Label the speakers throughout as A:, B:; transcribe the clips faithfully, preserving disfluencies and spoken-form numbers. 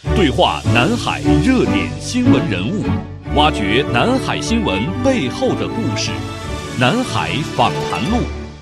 A: 对话南海热点新闻人物，挖掘南海新闻背后的故事。南海访谈录。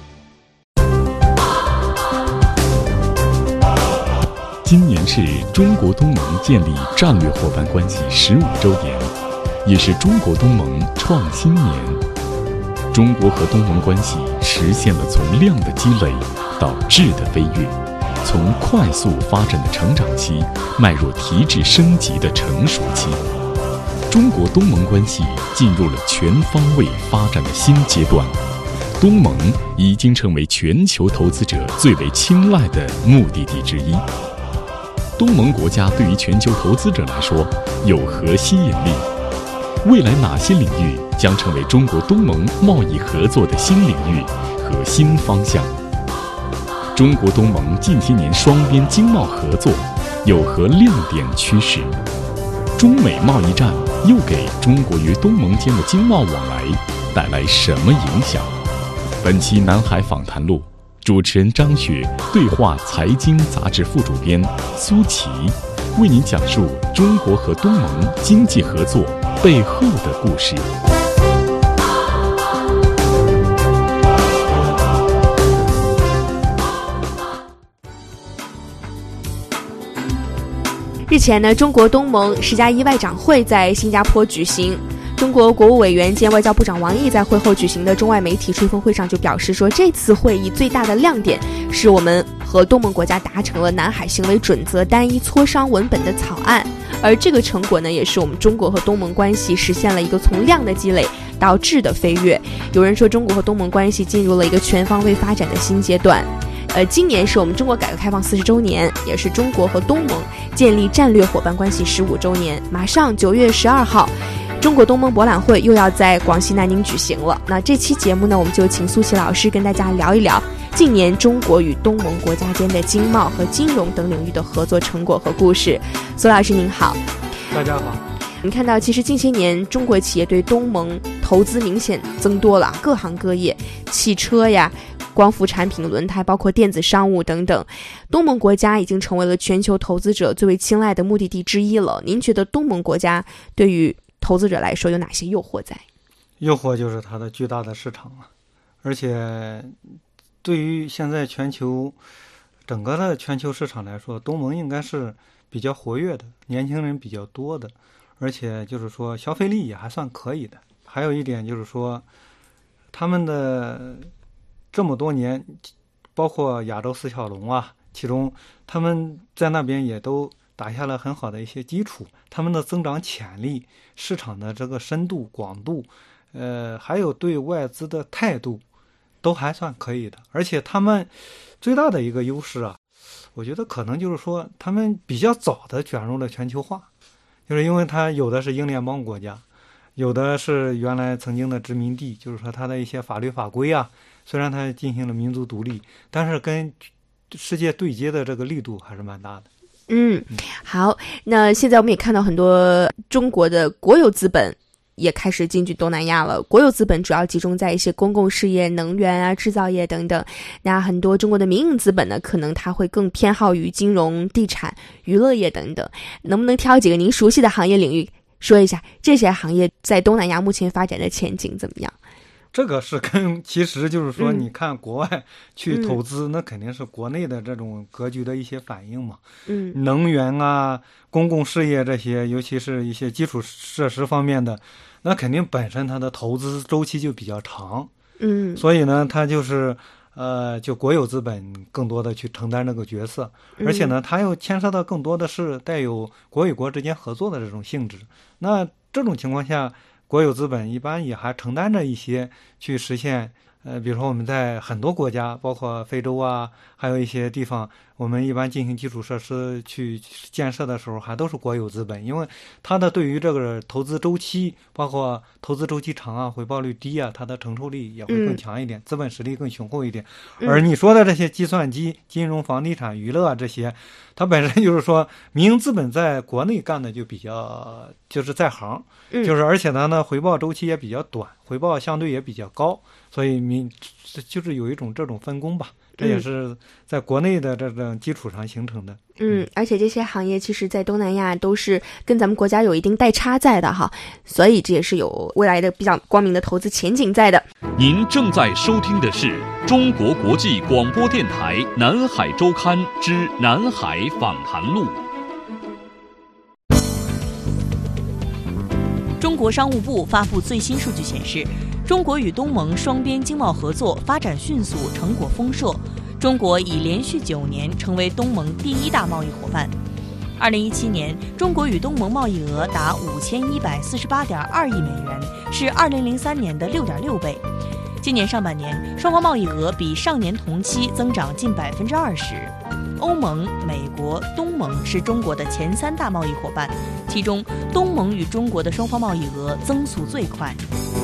B: 今年是中国东盟建立战略伙伴关系十五周年，也是中国东盟创新年。中国和东盟关系实现了从量的积累到质的飞跃，从快速发展的成长期迈入提质升级的成熟期。中国东盟关系进入了全方位发展的新阶段，东盟已经成为全球投资者最为青睐的目的地之一。东盟国家对于全球投资者来说有何吸引力？未来哪些领域将成为中国东盟贸易合作的新领域和新方向？中国东盟近些年双边经贸合作有何亮点趋势？中美贸易战又给中国与东盟间的经贸往来带来什么影响？本期南海访谈录，主持人张雪对话财经杂志副主编苏琪，为您讲述中国和东盟经济合作背后的故事。
C: 日前呢，中国东盟十加一外长会在新加坡举行。中国国务委员兼外交部长王毅在会后举行的中外媒体吹风会上就表示说，这次会议最大的亮点是我们和东盟国家达成了南海行为准则单一磋商文本的草案，而这个成果呢，也是我们中国和东盟关系实现了一个从量的积累到质的飞跃。有人说，中国和东盟关系进入了一个全方位发展的新阶段。呃，今年是我们中国改革开放四十周年，也是中国和东盟建立战略伙伴关系十五周年。马上九月十二号，中国东盟博览会又要在广西南宁举行了。那这期节目呢，我们就请苏琪老师跟大家聊一聊近年中国与东盟国家间的经贸和金融等领域的合作成果和故事。苏老师您好。
D: 大家好。
C: 你看到其实近些年中国企业对东盟投资明显增多了，各行各业，汽车呀、光伏产品、轮胎，包括电子商务等等，东盟国家已经成为了全球投资者最为青睐的目的地之一了。您觉得东盟国家对于投资者来说有哪些诱惑在？
D: 诱惑就是它的巨大的市场啊，而且对于现在全球整个的全球市场来说，东盟应该是比较活跃的，年轻人比较多的，而且就是说消费力也还算可以的。还有一点就是说，他们的这么多年，包括亚洲四小龙啊，其中他们在那边也都打下了很好的一些基础，他们的增长潜力、市场的这个深度、广度，呃，还有对外资的态度，都还算可以的。而且他们最大的一个优势啊，我觉得可能就是说，他们比较早的卷入了全球化，就是因为它有的是英联邦国家，有的是原来曾经的殖民地，就是说它的一些法律法规啊，虽然它进行了民族独立，但是跟世界对接的这个力度还是蛮大的。
C: 嗯，好，那现在我们也看到很多中国的国有资本也开始进军东南亚了。国有资本主要集中在一些公共事业、能源啊、制造业等等。那很多中国的民营资本呢，可能它会更偏好于金融、地产、娱乐业等等。能不能挑几个您熟悉的行业领域说一下，这些行业在东南亚目前发展的前景怎么样？
D: 这个是跟其实就是说，你看国外去投资，嗯、那肯定是国内的这种格局的一些反应嘛。
C: 嗯，
D: 能源啊、公共事业这些，尤其是一些基础设施方面的，那肯定本身它的投资周期就比较长。
C: 嗯，
D: 所以呢，它就是呃，就国有资本更多的去承担这个角色，而且呢，它又牵涉到更多的是带有国与国之间合作的这种性质。那这种情况下，国有资本一般也还承担着一些去实现，呃，比如说我们在很多国家，包括非洲啊，还有一些地方，我们一般进行基础设施去建设的时候，还都是国有资本，因为它的对于这个投资周期，包括投资周期长啊，回报率低啊，它的承受力也会更强一点，嗯、资本实力更雄厚一点。而你说的这些计算机、金融、房地产、娱乐啊这些，它本身就是说民营资本在国内干的就比较就是在行，
C: 嗯、
D: 就是而且呢呢回报周期也比较短，回报相对也比较高，所以民就是有一种这种分工吧。 这也是在国内的这种基础上形成的。
C: 嗯，而且这些行业其实在东南亚都是跟咱们国家有一定代差在的哈，所以这也是有未来的比较光明的投资前景在的。
A: 您正在收听的是中国国际广播电台南海周刊之南海访谈录。
E: 中国商务部发布最新数据显示，中国与东盟双边经贸合作发展迅速，成果丰硕。中国已连续九年成为东盟第一大贸易伙伴。二零一七年，中国与东盟贸易额达五千一百四十八点二亿美元，是二零零三年的六点六倍。今年上半年，双方贸易额比上年同期增长近百分之二十。欧盟、美国、东盟是中国的前三大贸易伙伴，其中东盟与中国的双方贸易额增速最快。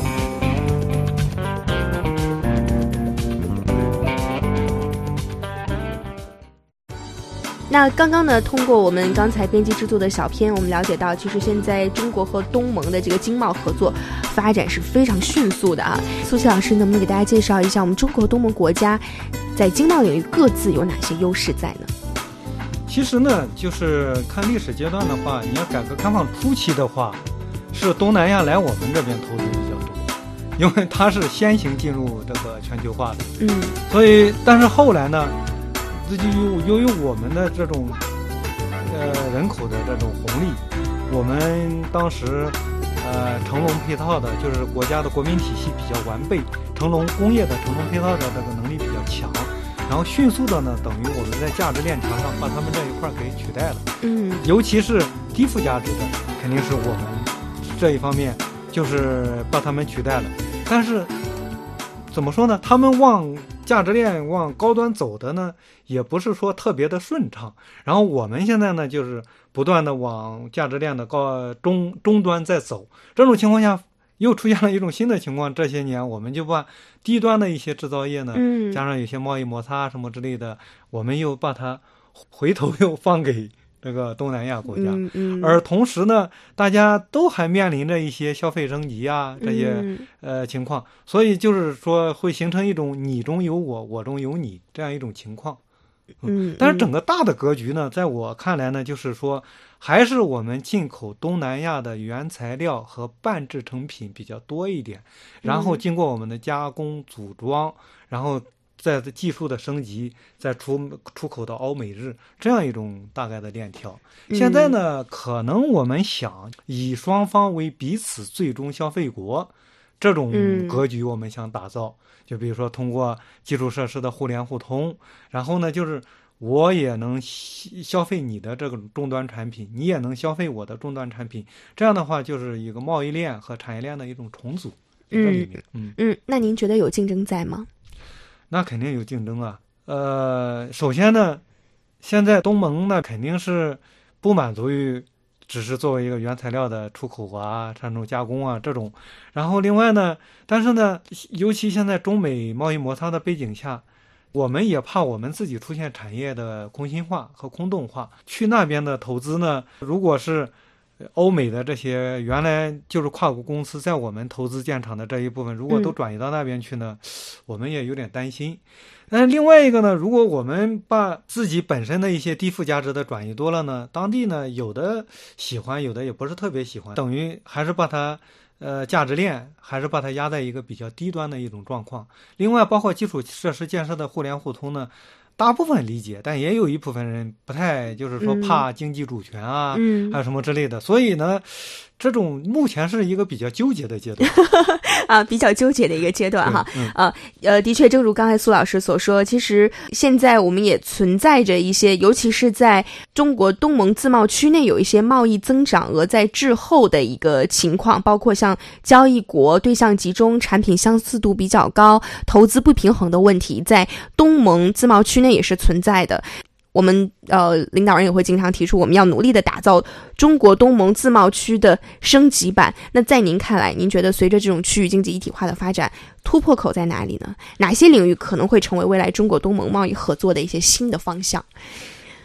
C: 那刚刚呢，通过我们刚才编辑制作的小片，我们了解到，其实现在中国和东盟的这个经贸合作发展是非常迅速的啊。苏琪老师能不能给大家介绍一下，我们中国和东盟国家在经贸领域各自有哪些优势在呢？
D: 其实呢，就是看历史阶段的话，你要改革开放初期的话，是东南亚来我们这边投资比较多，因为它是先行进入这个全球化的。
C: 嗯，
D: 所以但是后来呢，这就由于我们的这种呃人口的这种红利，我们当时呃成龙配套的，就是国家的国民体系比较完备，成龙工业的成龙配套的这个能力比较强，然后迅速的呢，等于我们在价值链条上把他们这一块给取代了。
C: 嗯，
D: 尤其是低附加值的，肯定是我们这一方面就是把他们取代了。但是怎么说呢？他们往价值链往高端走的呢，也不是说特别的顺畅。然后我们现在呢，就是不断的往价值链的高中中端在走。这种情况下，又出现了一种新的情况。这些年，我们就把低端的一些制造业呢，
C: 嗯，
D: 加上有些贸易摩擦什么之类的，我们又把它回头又放给这个东南亚国家。
C: 嗯嗯，
D: 而同时呢，大家都还面临着一些消费升级啊这些、
C: 嗯、
D: 呃情况，所以就是说会形成一种你中有我，我中有你这样一种情况。
C: 嗯，
D: 但是整个大的格局呢，在我看来呢，就是说还是我们进口东南亚的原材料和半制成品比较多一点，然后经过我们的加工组装，然后再技术的升级，再出出口到欧美日这样一种大概的链条。现在呢，可能我们想以双方为彼此最终消费国这种格局，我们想打造。就比如说通过基础设施的互联互通，然后呢，就是我也能消费你的这个终端产品，你也能消费我的终端产品，这样的话就是一个贸易链和产业链的一种重组。
C: 嗯
D: 嗯
C: 嗯，那您觉得有竞争在吗？
D: 那肯定有竞争啊。呃，首先呢，现在东盟呢肯定是不满足于只是作为一个原材料的出口啊、这种加工啊这种。然后另外呢，但是呢，尤其现在中美贸易摩擦的背景下，我们也怕我们自己出现产业的空心化和空洞化。去那边的投资呢，如果是欧美的这些原来就是跨国公司在我们投资建厂的这一部分，如果都转移到那边去呢，嗯、我们也有点担心。但是另外一个呢，如果我们把自己本身的一些低附加值的转移多了呢，当地呢有的喜欢，有的也不是特别喜欢，等于还是把它呃价值链还是把它压在一个比较低端的一种状况。另外包括基础设施建设的互联互通呢，大部分理解，但也有一部分人不太，就是说怕经济主权啊，
C: 嗯，
D: 还有什么之类的。所以呢，这种目前是一个比较纠结的阶段
C: 啊，比较纠结的一个阶段哈。
D: 嗯、
C: 啊，呃，的确，正如刚才苏老师所说，其实现在我们也存在着一些，尤其是在中国东盟自贸区内有一些贸易增长额在滞后的一个情况，包括像交易国对象集中、产品相似度比较高、投资不平衡的问题，在东盟自贸区内也是存在的。我们呃领导人也会经常提出，我们要努力的打造中国东盟自贸区的升级版。那在您看来，您觉得随着这种区域经济一体化的发展，突破口在哪里呢？哪些领域可能会成为未来中国东盟贸易合作的一些新的方向？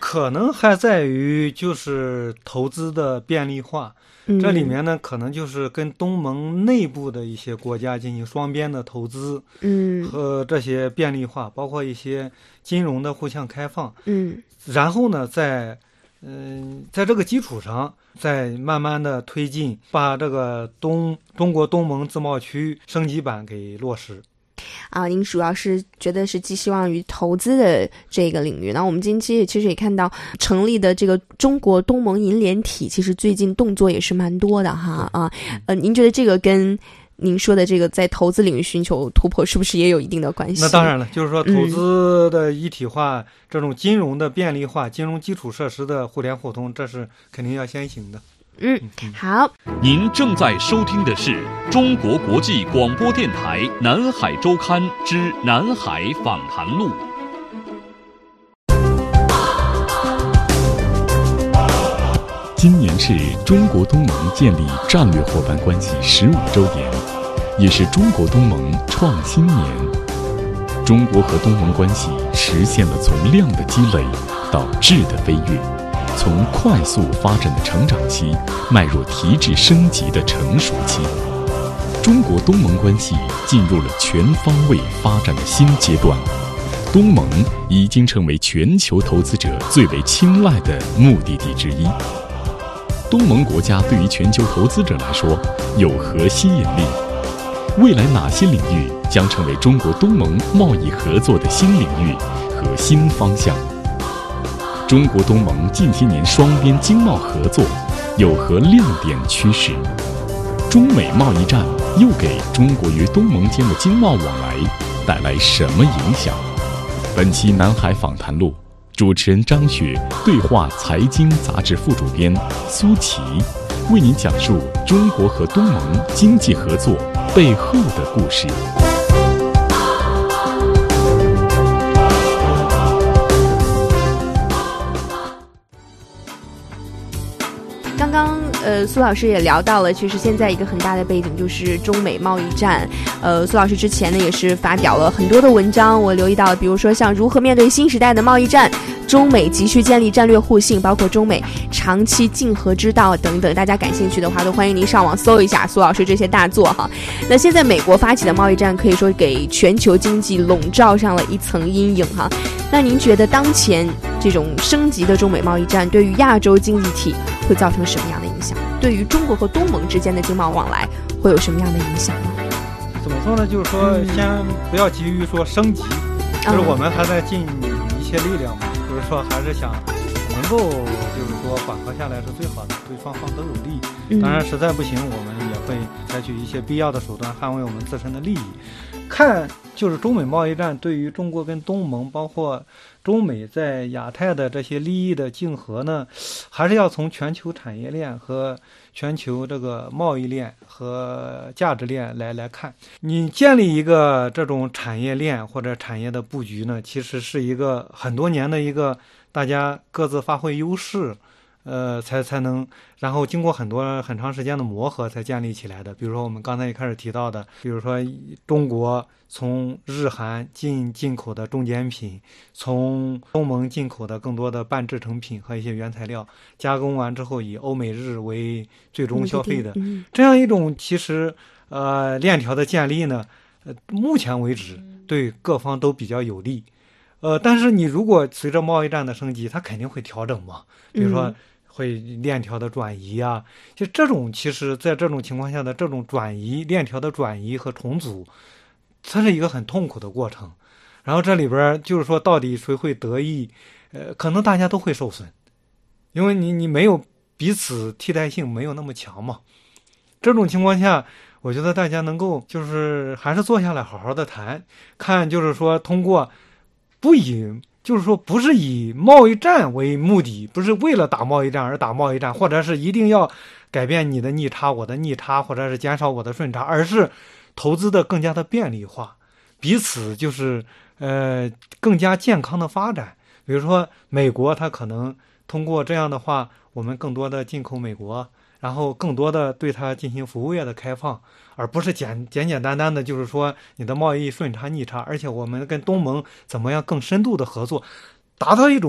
D: 可能还在于就是投资的便利化。这里面呢，可能就是跟东盟内部的一些国家进行双边的投资，嗯，和这些便利化，包括一些金融的互相开放，嗯，然后呢，在嗯，在这个基础上，再慢慢的推进，把这个东中国东盟自贸区升级版给落实。
C: 啊，您主要是觉得是寄希望于投资的这个领域。那我们近期其实也看到成立的这个中国东盟银联体，其实最近动作也是蛮多的哈啊。呃，您觉得这个跟您说的这个在投资领域寻求突破，是不是也有一定的关系？
D: 那当然了，就是说投资的一体化，嗯、这种金融的便利化、金融基础设施的互联互通，这是肯定要先行的。
C: 嗯，好。
A: 您正在收听的是中国国际广播电台南海周刊之南海访谈录。
B: 今年是中国东盟建立战略伙伴关系十五周年，也是中国东盟创新年。中国和东盟关系实现了从量的积累到质的飞跃，从快速发展的成长期迈入提质升级的成熟期。中国东盟关系进入了全方位发展的新阶段，东盟已经成为全球投资者最为青睐的目的地之一。东盟国家对于全球投资者来说有何吸引力？未来哪些领域将成为中国东盟贸易合作的新领域和新方向？中国东盟近些年双边经贸合作有何亮点趋势？中美贸易战又给中国与东盟间的经贸往来带来什么影响？本期南海访谈录，主持人张雪对话财经杂志副主编苏琪，为您讲述中国和东盟经济合作背后的故事。
C: 刚刚呃，苏老师也聊到了，其实现在一个很大的背景就是中美贸易战。呃，苏老师之前呢也是发表了很多的文章，我留意到了，比如说像如何面对新时代的贸易战，中美急需建立战略互信，包括中美长期竞合之道等等。大家感兴趣的话，都欢迎您上网搜一下苏老师这些大作哈。那现在美国发起的贸易战可以说给全球经济笼罩上了一层阴影哈。那您觉得当前这种升级的中美贸易战对于亚洲经济体会造成什么样的影响？对于中国和东盟之间的经贸往来会有什么样的影响呢？
D: 怎么说呢？就是说，先不要急于说升级，嗯、就是我们还在尽一切力量嘛。嗯、就是说，还是想能够，就是说缓和下来是最好的，对双方都有利。嗯、当然，实在不行，我们也会采取一些必要的手段捍卫我们自身的利益。看，就是中美贸易战对于中国跟东盟，包括中美在亚太的这些利益的竞合呢，还是要从全球产业链和全球这个贸易链和价值链来来看。你建立一个这种产业链或者产业的布局呢，其实是一个很多年的一个大家各自发挥优势，呃，才才能，然后经过很多很长时间的磨合才建立起来的。比如说我们刚才一开始提到的，比如说中国从日韩进进口的中间品，从东盟进口的更多的半制成品和一些原材料，加工完之后以欧美日为最终消费的，嗯、这样一种其实呃链条的建立呢，呃，目前为止对各方都比较有利。呃，但是你如果随着贸易战的升级，它肯定会调整嘛，比如说。嗯会链条的转移啊，就这种其实在这种情况下的这种转移链条的转移和重组，它是一个很痛苦的过程。然后这里边就是说到底谁会得益，呃，可能大家都会受损，因为你你没有彼此替代性没有那么强嘛。这种情况下，我觉得大家能够就是还是坐下来好好的谈，看就是说通过不以。就是说不是以贸易战为目的，不是为了打贸易战而打贸易战，或者是一定要改变你的逆差我的逆差，或者是减少我的顺差，而是投资的更加的便利化，彼此就是呃更加健康的发展。比如说美国它可能通过这样的话，我们更多的进口美国，然后更多的对它进行服务业的开放，而不是简简简单单的就是说你的贸易顺差逆差，而且我们跟东盟怎么样更深度的合作，达到一种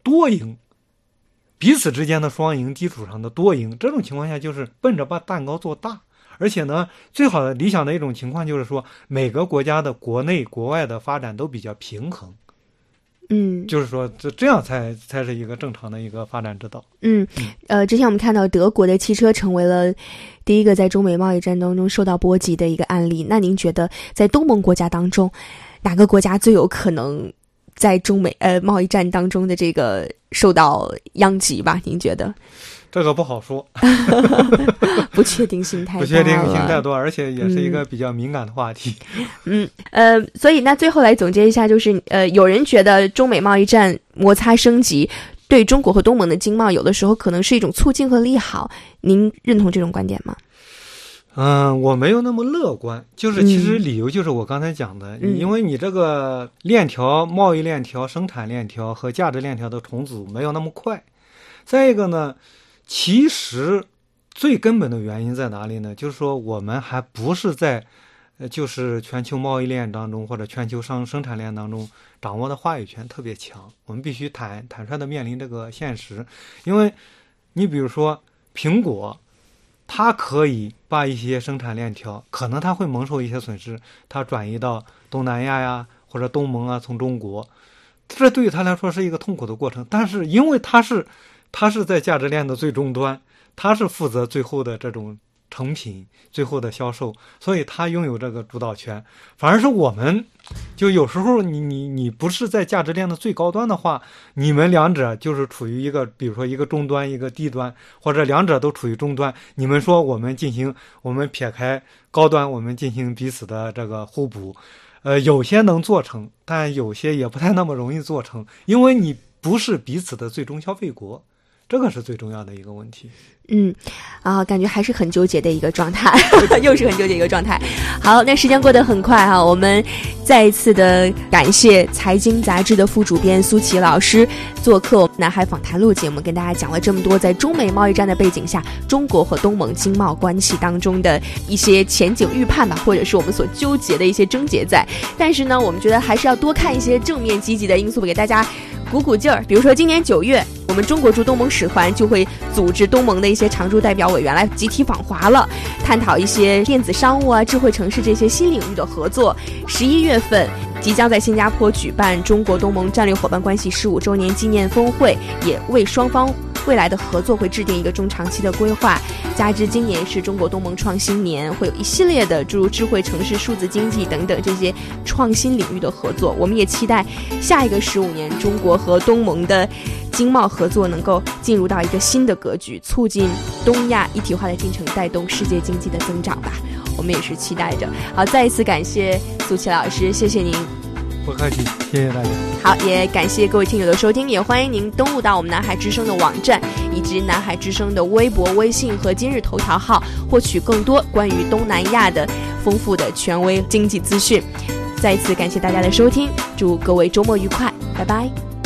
D: 多赢，彼此之间的双赢基础上的多赢，这种情况下就是奔着把蛋糕做大。而且呢，最好的理想的一种情况就是说，每个国家的国内国外的发展都比较平衡。
C: 嗯，
D: 就是说这这样才才是一个正常的一个发展之道。
C: 嗯，呃，之前我们看到德国的汽车成为了第一个在中美贸易战当中受到波及的一个案例。那您觉得在东盟国家当中，哪个国家最有可能在中美呃贸易战当中的这个受到殃及吧？您觉得？
D: 这个不好说，
C: 不确定性太大了，
D: 不确定性太多，而且也是一个比较敏感的话题。
C: 嗯，呃，所以那最后来总结一下，就是呃，有人觉得中美贸易战摩擦升级对中国和东盟的经贸有的时候可能是一种促进和利好，您认同这种观点吗？
D: 嗯，我没有那么乐观，就是其实理由就是我刚才讲的，
C: 嗯、
D: 因为你这个链条、贸易链条、生产链条和价值链条的重组没有那么快。再一个呢，其实最根本的原因在哪里呢？就是说我们还不是在呃，就是全球贸易链当中或者全球生生产链当中掌握的话语权特别强，我们必须坦坦率的面临这个现实。因为你比如说苹果，它可以把一些生产链条，可能它会蒙受一些损失，它转移到东南亚呀或者东盟啊，从中国，这对于它来说是一个痛苦的过程。但是因为它是它是在价值链的最终端，它是负责最后的这种成品最后的销售，所以它拥有这个主导权。反而是我们就有时候你你你不是在价值链的最高端的话，你们两者就是处于一个比如说一个中端一个低端，或者两者都处于中端，你们说我们进行我们撇开高端，我们进行彼此的这个互补，呃有些能做成，但有些也不太那么容易做成，因为你不是彼此的最终消费国，这个是最重要的一个问题。
C: 嗯，啊，感觉还是很纠结的一个状态，又是很纠结的一个状态。好，那时间过得很快哈、啊，我们再一次的感谢财经杂志的副主编苏琪老师做客我们南海访谈录节目，跟大家讲了这么多在中美贸易战的背景下，中国和东盟经贸关系当中的一些前景预判吧，或者是我们所纠结的一些症结在。但是呢，我们觉得还是要多看一些正面积极的因素，给大家鼓鼓劲儿。比如说今年九月，我们中国驻东盟使团就会组织东盟的一些常驻代表委员来集体访华了，探讨一些电子商务啊、智慧城市这些新领域的合作。十一月份即将在新加坡举办中国东盟战略伙伴关系十五周年纪念峰会，也为双方未来的合作会制定一个中长期的规划。加之今年是中国东盟创新年，会有一系列的诸如智慧城市、数字经济等等这些创新领域的合作。我们也期待下一个十五年，中国和东盟的经贸合作能够进入到一个新的格局，促进东亚一体化的进程，带动世界经济的增长吧。我们也是期待着。好，再一次感谢苏琪老师，谢谢您。
D: 不客气，谢谢大家。
C: 好，也感谢各位听友的收听，也欢迎您登录到我们南海之声的网站以及南海之声的微博、微信和今日头条号，获取更多关于东南亚的丰富的权威经济资讯。再一次感谢大家的收听，祝各位周末愉快，拜拜。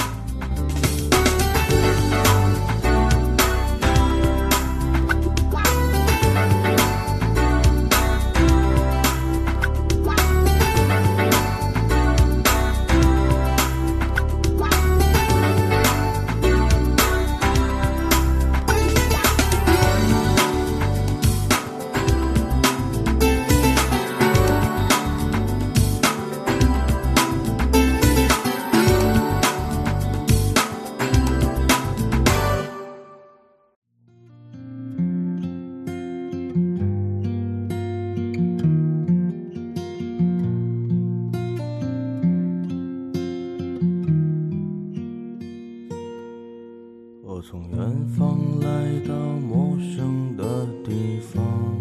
F: 我从远方来到陌生的地方，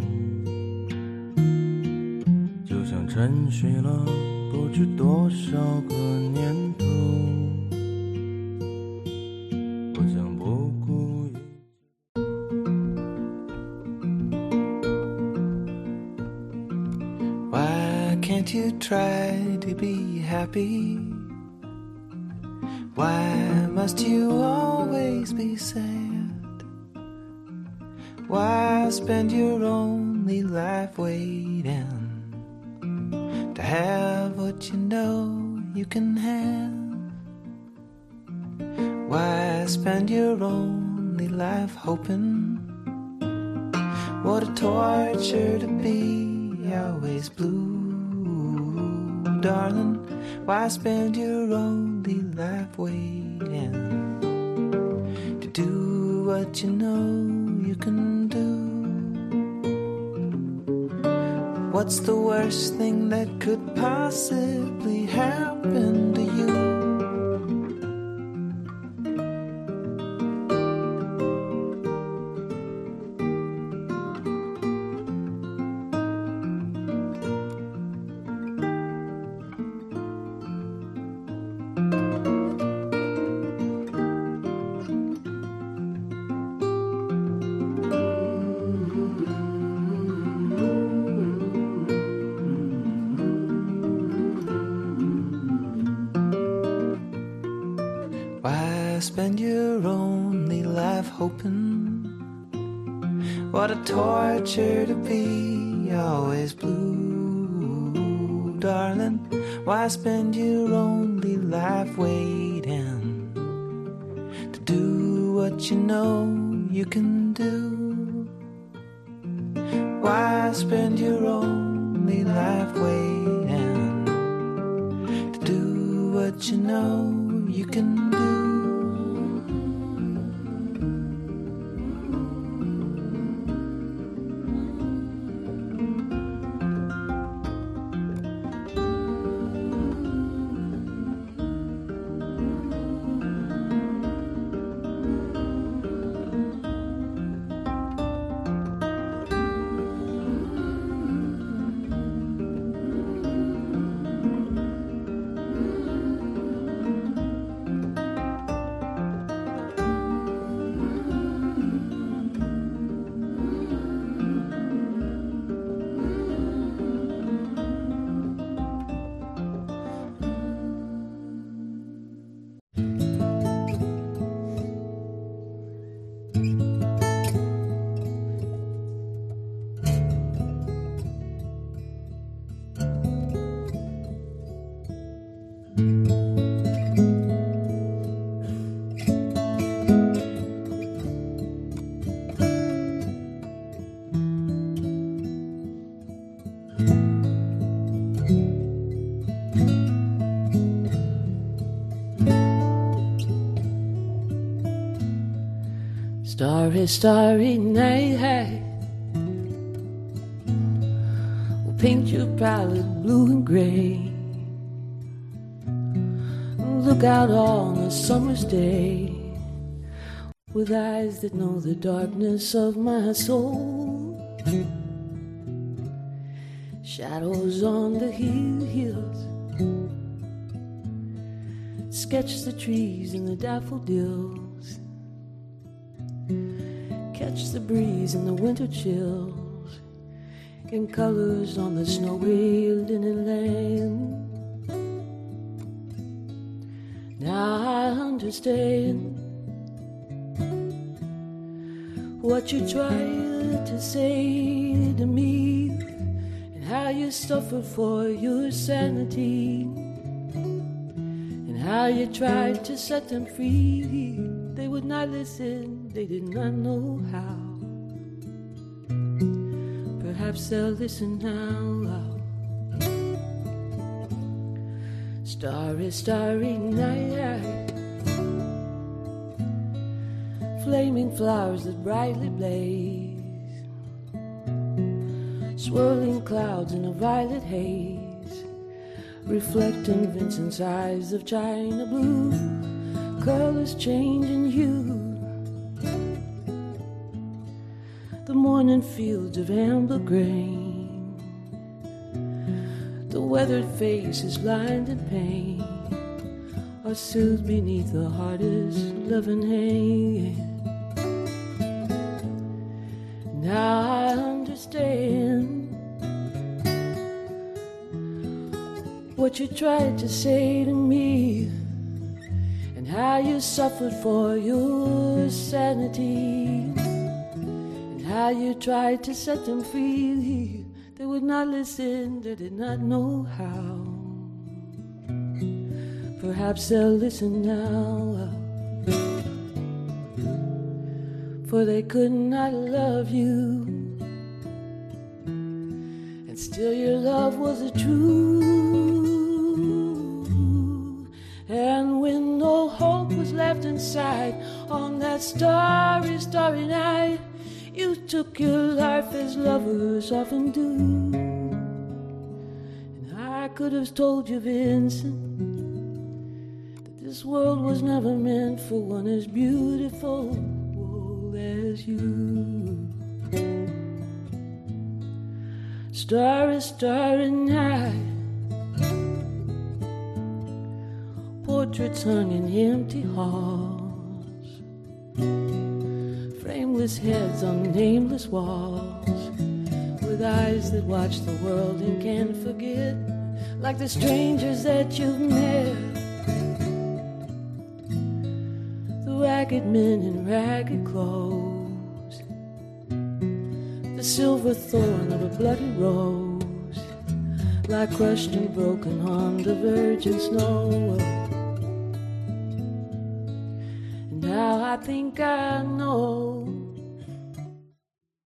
F: 就像沉睡了不知多少个年头。我将不顾一切。Why can't you try to be happy? Why must you always be sad? Why spend your only life waiting to have what you know you can have? Why
G: Why spend your only life hoping? What a torture to be always blue, darling. Why spend your only life waiting to do what you know you can do? What's the worst thing that could possibly happen to you? Spend your only life hoping? What a torture to be always blue, darling. Why spend your only life waiting to do what you know you can do? Why spend your only life waiting to do what you know you can do?
H: Starry, starry night will paint your palette blue and gray. Look out on a summer's day with eyes that know the darkness of my soul. Shadows on the hills sketch the trees and the daffodils. Catch the breeze and the winter chills in colors on the snowy linen land. Now I understand what you tried to say to me, and how you suffered for your sanity, and how you tried to set them free. They would not listen, they did not know how. Perhaps they'll listen now. Starry, starry night, flaming flowers that brightly blaze, swirling clouds in a violet haze, reflecting Vincent's eyes of china blue. Colors changing hue, the morning fields of amber grain, the weathered faces lined in pain are soothed beneath the hardest loving hand. Now I understand what you tried to say to me, and how you suffered for your sanity, and how you tried to set them free. They would not listen, they did not know how. Perhaps they'll listen now. for they could not love you. And still your love was a true. And when no hope was left inside on that starry, starry night, you took your life as lovers often do. And I could have told you, Vincent, that this world was never meant for one as beautiful as you. Starry, starry night, portraits hung in empty halls, frameless heads on nameless walls, with eyes that watch the world and can't forget, like the strangers that you've met. The ragged men in ragged clothes, the silver thorn of a bloody rose, lie crushed and broken on the virgin snow. And now I think I know